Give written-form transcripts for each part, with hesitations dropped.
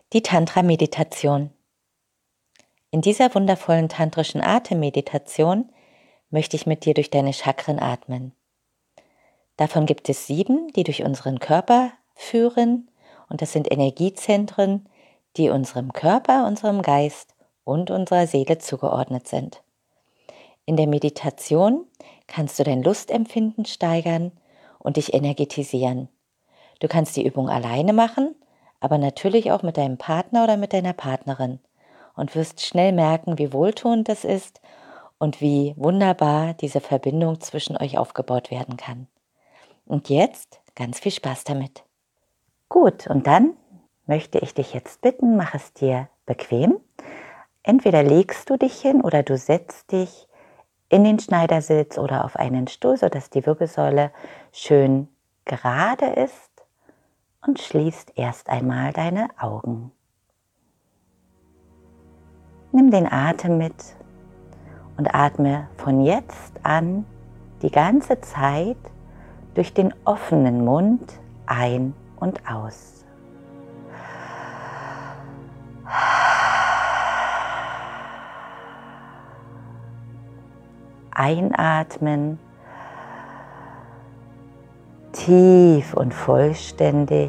Die Tantra-Meditation. In dieser wundervollen tantrischen Atemmeditation möchte ich mit dir durch deine Chakren atmen. Davon gibt es 7, die durch unseren Körper führen, und das sind Energiezentren, die unserem Körper, unserem Geist und unserer Seele zugeordnet sind. In der Meditation kannst du dein Lustempfinden steigern und dich energetisieren. Du kannst die Übung alleine machen, aber natürlich auch mit deinem Partner oder mit deiner Partnerin, und wirst schnell merken, wie wohltuend das ist und wie wunderbar diese Verbindung zwischen euch aufgebaut werden kann. Und jetzt ganz viel Spaß damit. Gut, und dann möchte ich dich jetzt bitten, mach es dir bequem. Entweder legst du dich hin oder du setzt dich in den Schneidersitz oder auf einen Stuhl, sodass die Wirbelsäule schön gerade ist, und schließt erst einmal deine Augen. Nimm den Atem mit und atme von jetzt an die ganze Zeit durch den offenen Mund ein und aus. Einatmen, tief und vollständig,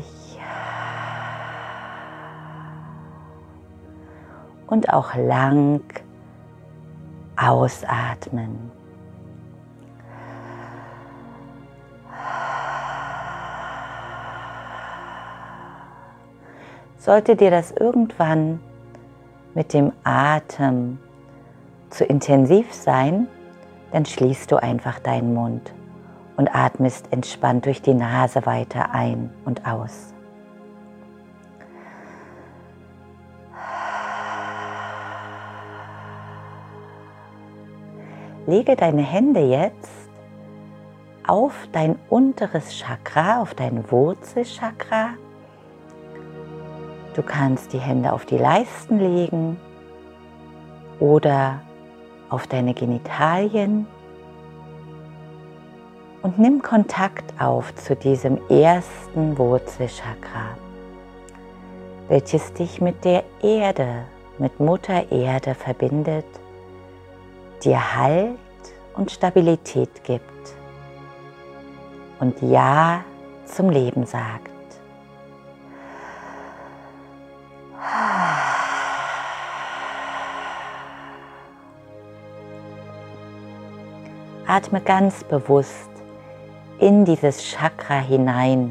und auch lang ausatmen. Sollte dir das irgendwann mit dem Atem zu intensiv sein, dann schließt du einfach deinen Mund und atmest entspannt durch die Nase weiter ein und aus. Lege deine Hände jetzt auf dein unteres Chakra, auf dein Wurzelchakra. Du kannst die Hände auf die Leisten legen oder auf deine Genitalien und nimm Kontakt auf zu diesem ersten Wurzelchakra, welches dich mit der Erde, mit Mutter Erde verbindet, dir Halt und Stabilität gibt und Ja zum Leben sagt. Atme ganz bewusst in dieses Chakra hinein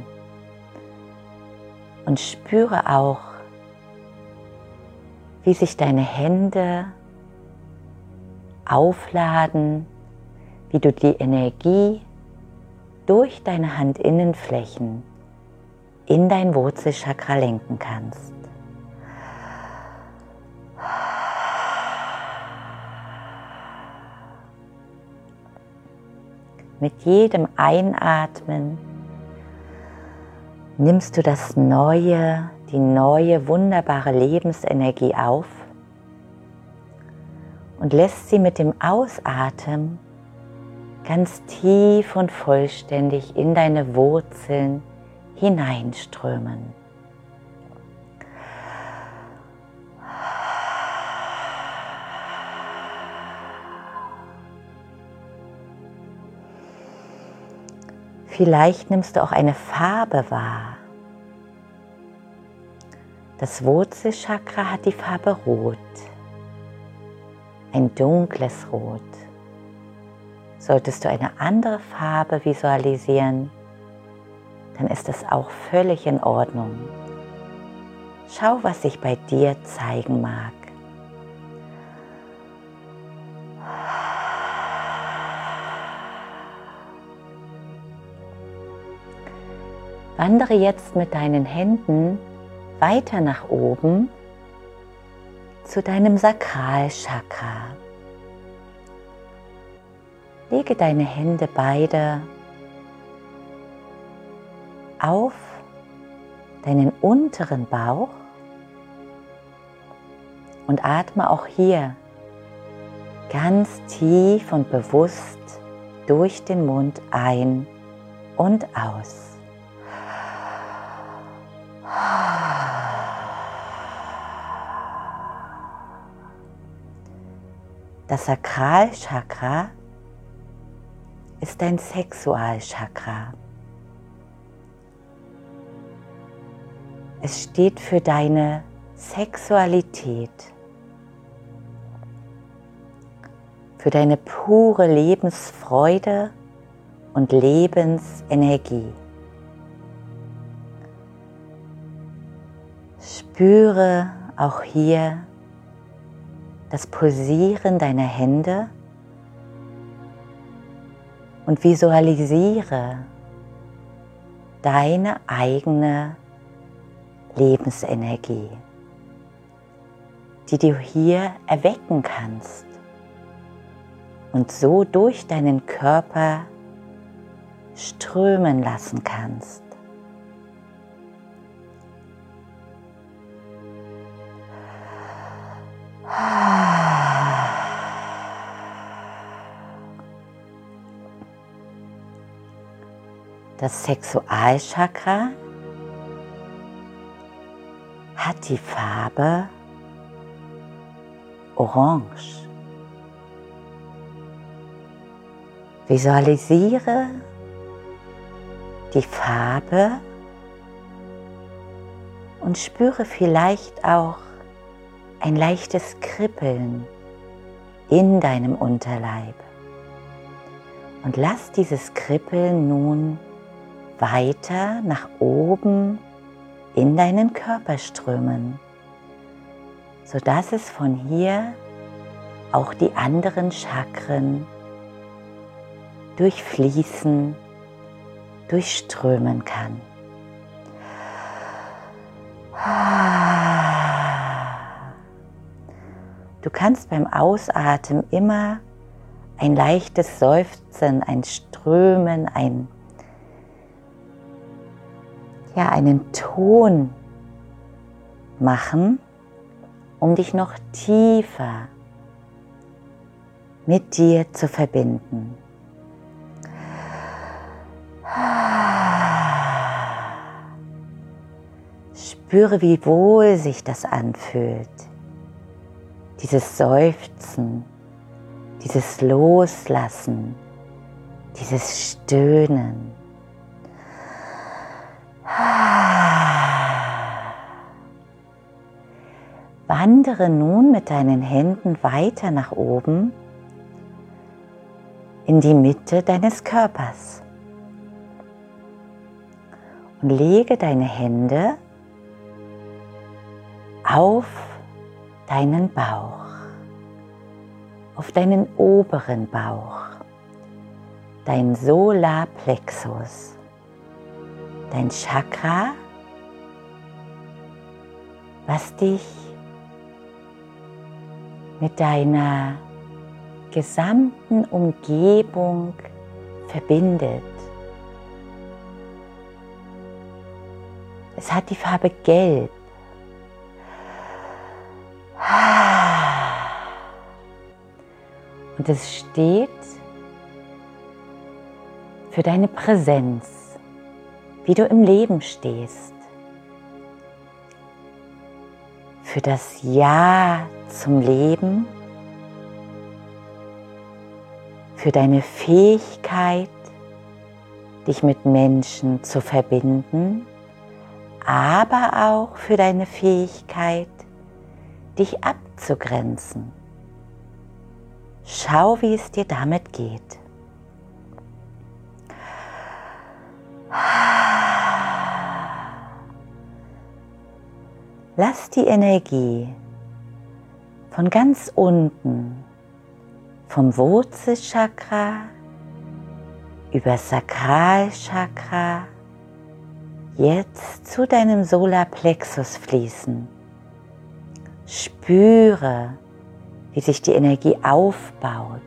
und spüre auch, wie sich deine Hände aufladen, wie du die Energie durch deine Handinnenflächen in dein Wurzelchakra lenken kannst. Mit jedem Einatmen nimmst du die neue, wunderbare Lebensenergie auf und lässt sie mit dem Ausatmen ganz tief und vollständig in deine Wurzeln hineinströmen. Vielleicht nimmst du auch eine Farbe wahr. Das Wurzelchakra hat die Farbe Rot, ein dunkles Rot. Solltest du eine andere Farbe visualisieren, dann ist es auch völlig in Ordnung. Schau, was sich bei dir zeigen mag. Wandere jetzt mit deinen Händen weiter nach oben zu deinem Sakralchakra. Lege deine Hände beide auf deinen unteren Bauch und atme auch hier ganz tief und bewusst durch den Mund ein und aus. Das Sakralchakra ist dein Sexualchakra. Es steht für deine Sexualität, für deine pure Lebensfreude und Lebensenergie. Spüre auch hier das Pulsieren deiner Hände und visualisiere deine eigene Lebensenergie, die du hier erwecken kannst und so durch deinen Körper strömen lassen kannst. Das Sexualchakra hat die Farbe Orange. Visualisiere die Farbe und spüre vielleicht auch ein leichtes Kribbeln in deinem Unterleib. Und lass dieses Kribbeln nun weiter nach oben in deinen Körper strömen, sodass es von hier auch die anderen Chakren durchfließen, durchströmen kann. Du kannst beim Ausatmen immer ein leichtes Seufzen, ein Strömen, einen Ton machen, um dich noch tiefer mit dir zu verbinden. Spüre, wie wohl sich das anfühlt. Dieses Seufzen, dieses Loslassen, dieses Stöhnen. Wandere nun mit deinen Händen weiter nach oben in die Mitte deines Körpers und lege deine Hände auf deinen Bauch, auf deinen oberen Bauch, dein Solarplexus, dein Chakra, was dich mit deiner gesamten Umgebung verbindet. Es hat die Farbe Gelb. Und es steht für deine Präsenz, wie du im Leben stehst, für das Ja zum Leben, für deine Fähigkeit, dich mit Menschen zu verbinden, aber auch für deine Fähigkeit, dich abzugrenzen. Schau, wie es dir damit geht. Lass die Energie von ganz unten, vom Wurzelchakra über Sakralchakra jetzt zu deinem Solarplexus fließen. Spüre, wie sich die Energie aufbaut,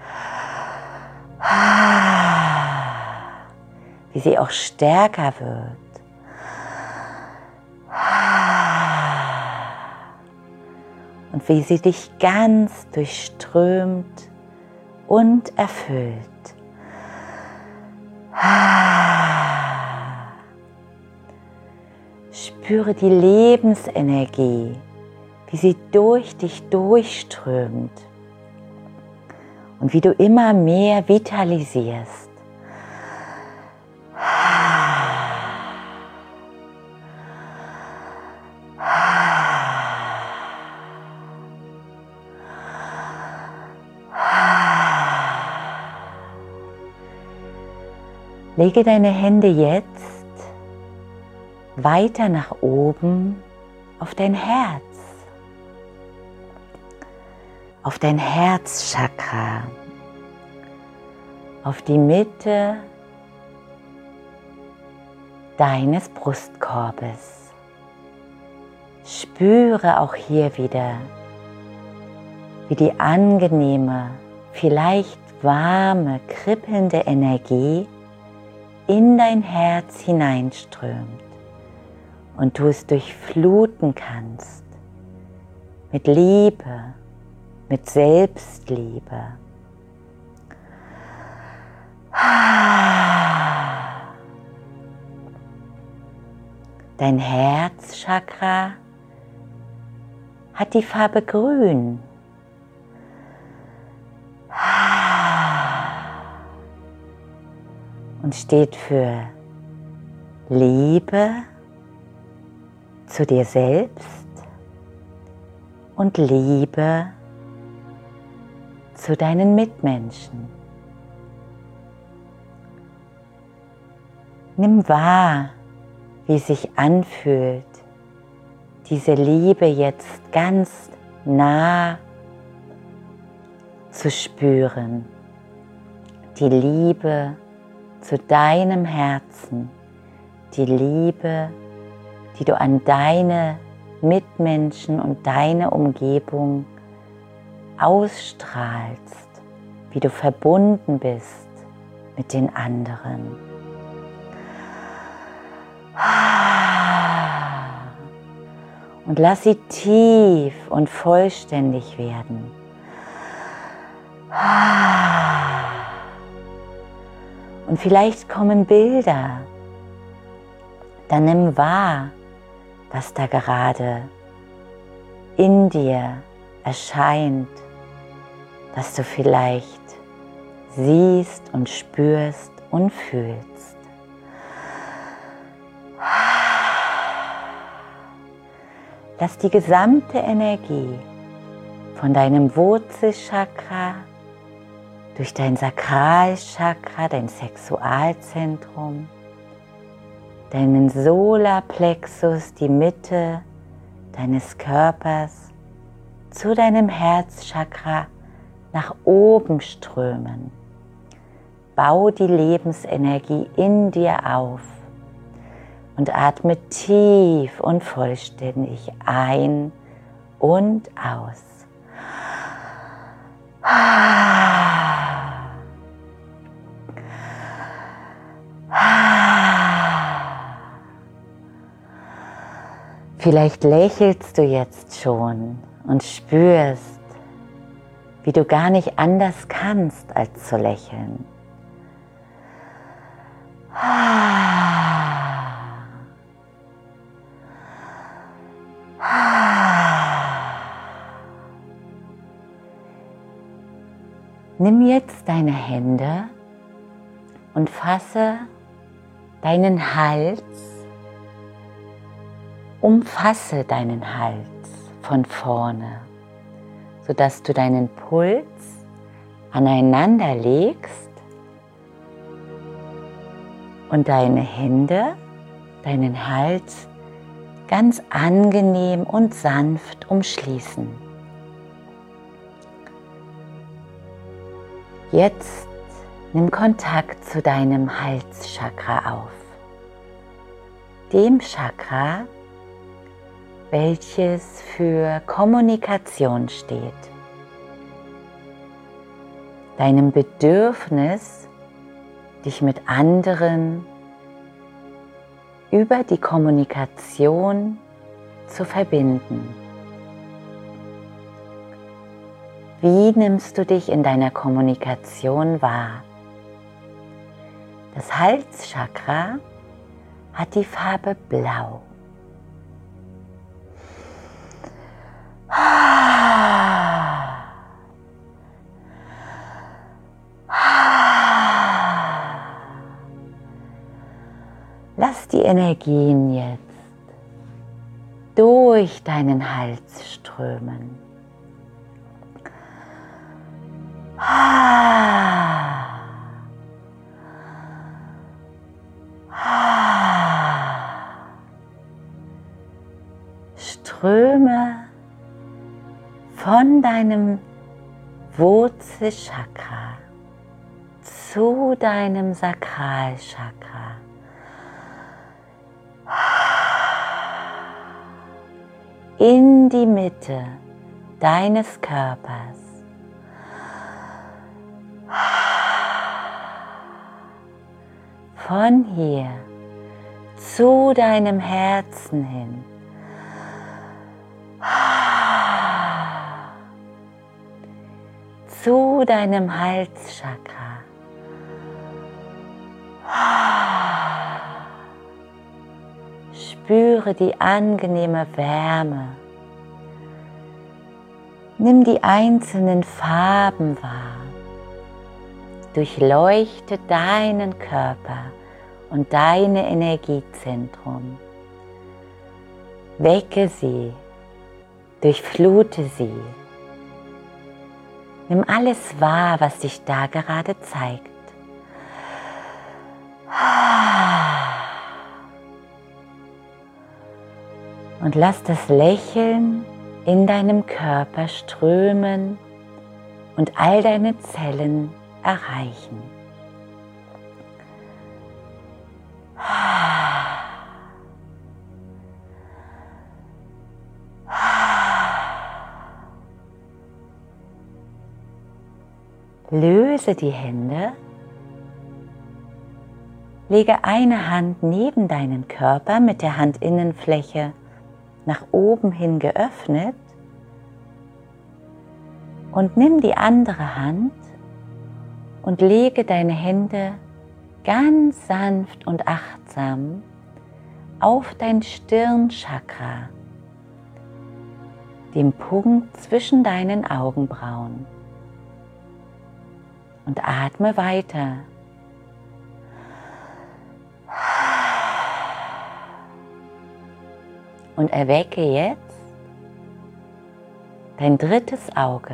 wie sie auch stärker wird. Und wie sie dich ganz durchströmt und erfüllt. Spüre die Lebensenergie, wie sie durch dich durchströmt und wie du immer mehr vitalisierst. Lege deine Hände jetzt weiter nach oben auf dein Herz, auf dein Herzchakra, auf die Mitte deines Brustkorbes. Spüre auch hier wieder, wie die angenehme, vielleicht warme, kribbelnde Energie in dein Herz hineinströmt und du es durchfluten kannst mit Liebe, mit Selbstliebe. Dein Herzchakra hat die Farbe Grün. Und steht für Liebe zu dir selbst und Liebe zu deinen Mitmenschen. Nimm wahr, wie es sich anfühlt, diese Liebe jetzt ganz nah zu spüren. Die Liebe zu deinem Herzen, die Liebe, die du an deine Mitmenschen und deine Umgebung ausstrahlst, wie du verbunden bist mit den anderen. Und lass sie tief und vollständig werden. Und vielleicht kommen Bilder, dann nimm wahr, was da gerade in dir erscheint, was du vielleicht siehst und spürst und fühlst. Lass die gesamte Energie von deinem Wurzelchakra durch dein Sakralchakra, dein Sexualzentrum, deinen Solarplexus, die Mitte deines Körpers, zu deinem Herzchakra nach oben strömen. Bau die Lebensenergie in dir auf und atme tief und vollständig ein und aus. Vielleicht lächelst du jetzt schon und spürst, wie du gar nicht anders kannst, als zu lächeln. Nimm jetzt deine Hände und fasse deinen Hals, umfasse deinen Hals von vorne, sodass du deinen Puls aneinander legst und deine Hände, deinen Hals ganz angenehm und sanft umschließen. Jetzt nimm Kontakt zu deinem Halschakra auf, dem Chakra, welches für Kommunikation steht, deinem Bedürfnis, dich mit anderen über die Kommunikation zu verbinden. Wie nimmst du dich in deiner Kommunikation wahr? Das Halschakra hat die Farbe Blau. die Energien jetzt durch deinen Hals strömen. Ströme von deinem Wurzelchakra zu deinem Sakralchakra. In die Mitte deines Körpers. Von hier zu deinem Herzen hin. Zu deinem Halschakra. Spüre die angenehme Wärme. Nimm die einzelnen Farben wahr. Durchleuchte deinen Körper und deine Energiezentrum. Wecke sie, durchflute sie. Nimm alles wahr, was sich da gerade zeigt. Und lass das Lächeln in deinem Körper strömen und all deine Zellen erreichen. Löse die Hände, lege eine Hand neben deinen Körper mit der Handinnenfläche nach oben hin geöffnet und nimm die andere Hand und lege deine Hände ganz sanft und achtsam auf dein Stirnchakra, den Punkt zwischen deinen Augenbrauen. Und atme weiter. Und erwecke jetzt dein drittes Auge,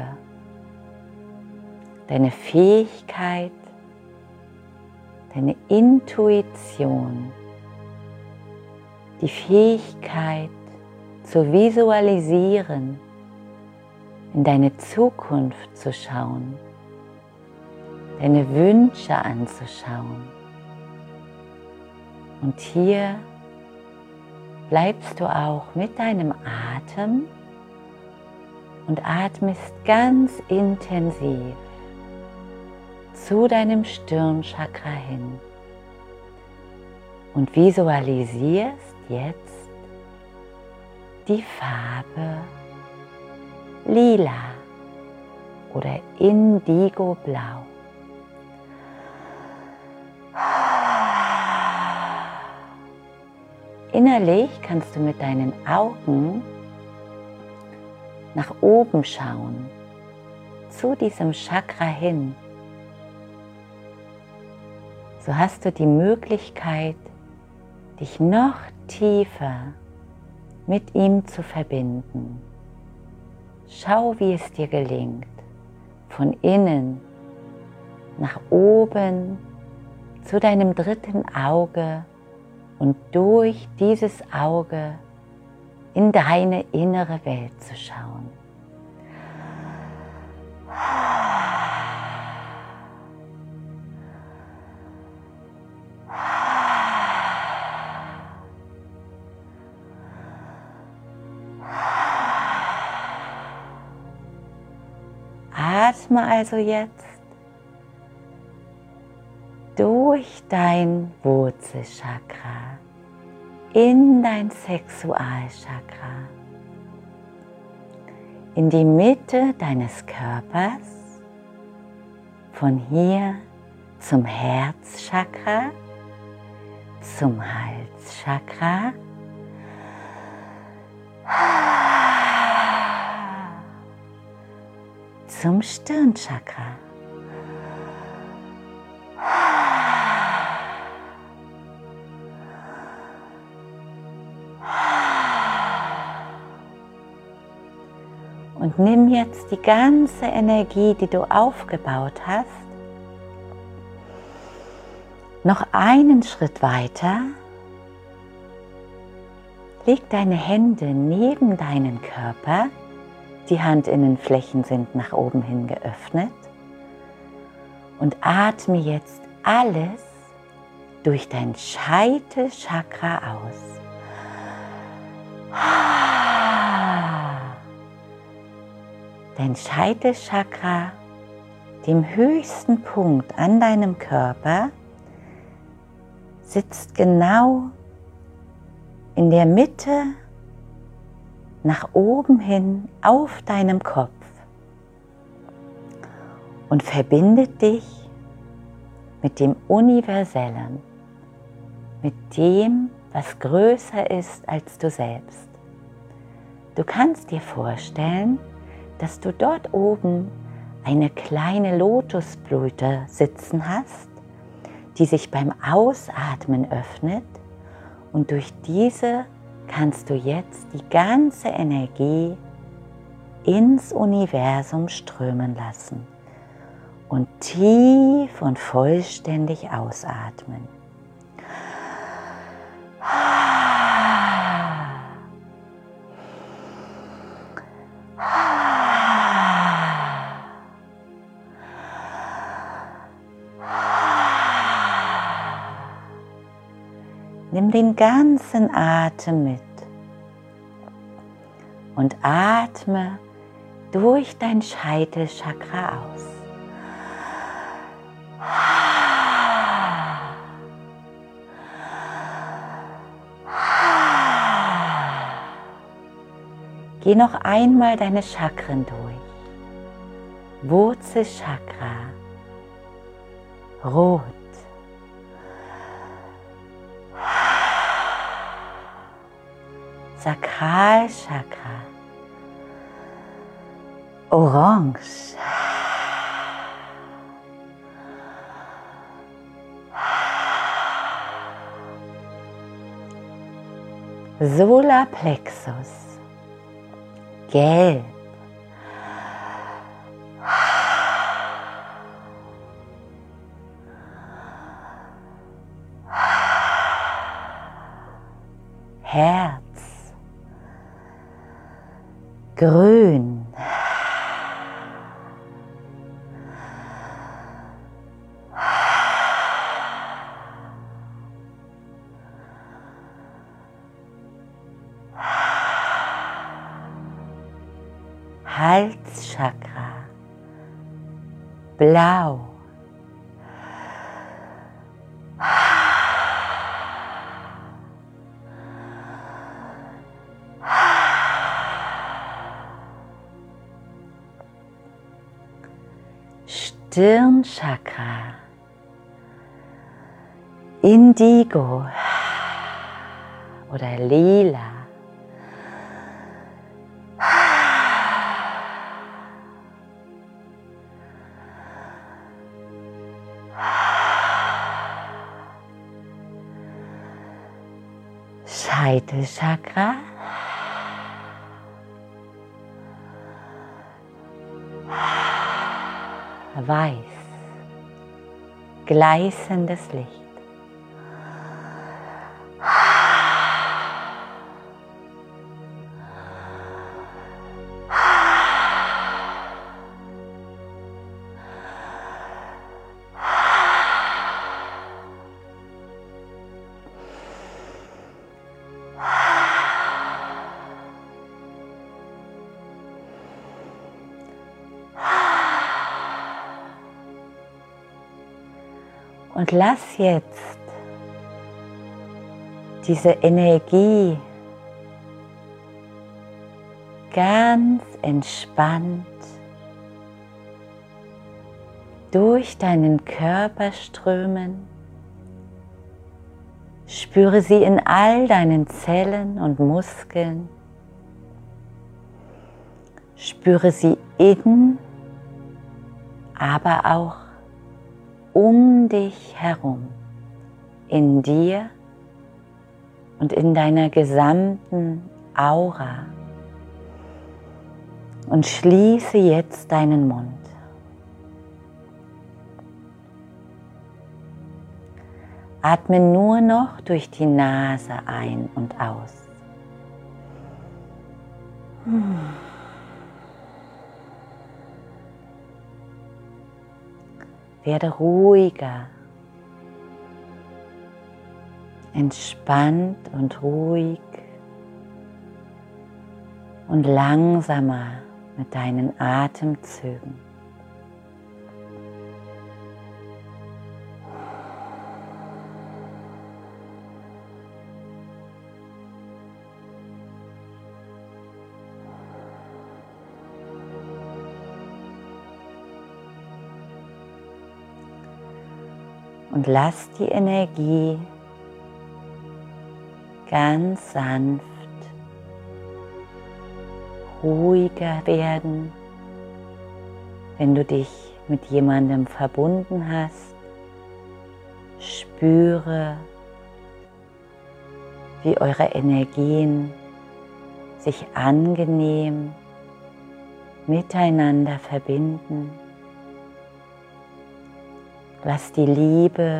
deine Fähigkeit, deine Intuition, die Fähigkeit zu visualisieren, in deine Zukunft zu schauen, deine Wünsche anzuschauen. Und hier bleibst du auch mit deinem Atem und atmest ganz intensiv zu deinem Stirnchakra hin und visualisierst jetzt die Farbe Lila oder Indigoblau. Innerlich kannst du mit deinen Augen nach oben schauen, zu diesem Chakra hin. So hast du die Möglichkeit, dich noch tiefer mit ihm zu verbinden. Schau, wie es dir gelingt, von innen nach oben zu deinem dritten Auge und durch dieses Auge in deine innere Welt zu schauen. Atme also jetzt durch dein Wurzelchakra in dein Sexualchakra, in die Mitte deines Körpers, von hier zum Herzchakra, zum Halschakra, zum Stirnchakra. Und nimm jetzt die ganze Energie, die du aufgebaut hast, noch einen Schritt weiter. Leg deine Hände neben deinen Körper, die Handinnenflächen sind nach oben hin geöffnet und atme jetzt alles durch dein Scheitelchakra aus. Dein Scheitelchakra, dem höchsten Punkt an deinem Körper, sitzt genau in der Mitte nach oben hin auf deinem Kopf und verbindet dich mit dem Universellen, mit dem, was größer ist als du selbst. Du kannst dir vorstellen, dass du dort oben eine kleine Lotusblüte sitzen hast, die sich beim Ausatmen öffnet, und durch diese kannst du jetzt die ganze Energie ins Universum strömen lassen und tief und vollständig ausatmen. Nimm den ganzen Atem mit und atme durch dein Scheitelchakra aus. Geh noch einmal deine Chakren durch. Wurzelchakra, rot. Sakralchakra, orange. Solarplexus, gelb. Herz, grün. Halschakra, blau. Stirnchakra, indigo oder lila. Scheitelchakra, weiß, gleißendes Licht. Und lass jetzt diese Energie ganz entspannt durch deinen Körper strömen. Spüre sie in all deinen Zellen und Muskeln. Spüre sie in, aber auch um dich herum, in dir und in deiner gesamten Aura. Und schließe jetzt deinen Mund. Atme nur noch durch die Nase ein und aus. Werde ruhiger, entspannt und ruhig und langsamer mit deinen Atemzügen. Und lass die Energie ganz sanft ruhiger werden, wenn du dich mit jemandem verbunden hast. Spüre, wie eure Energien sich angenehm miteinander verbinden. Lass die Liebe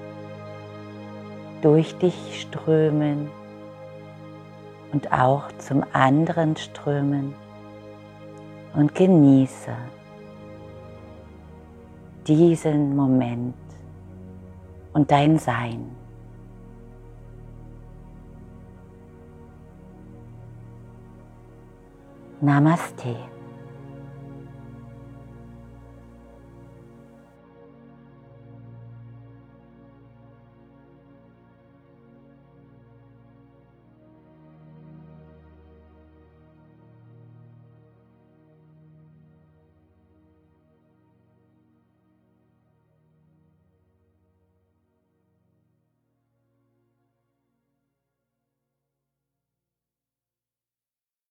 durch dich strömen und auch zum anderen strömen und genieße diesen Moment und dein Sein. Namaste.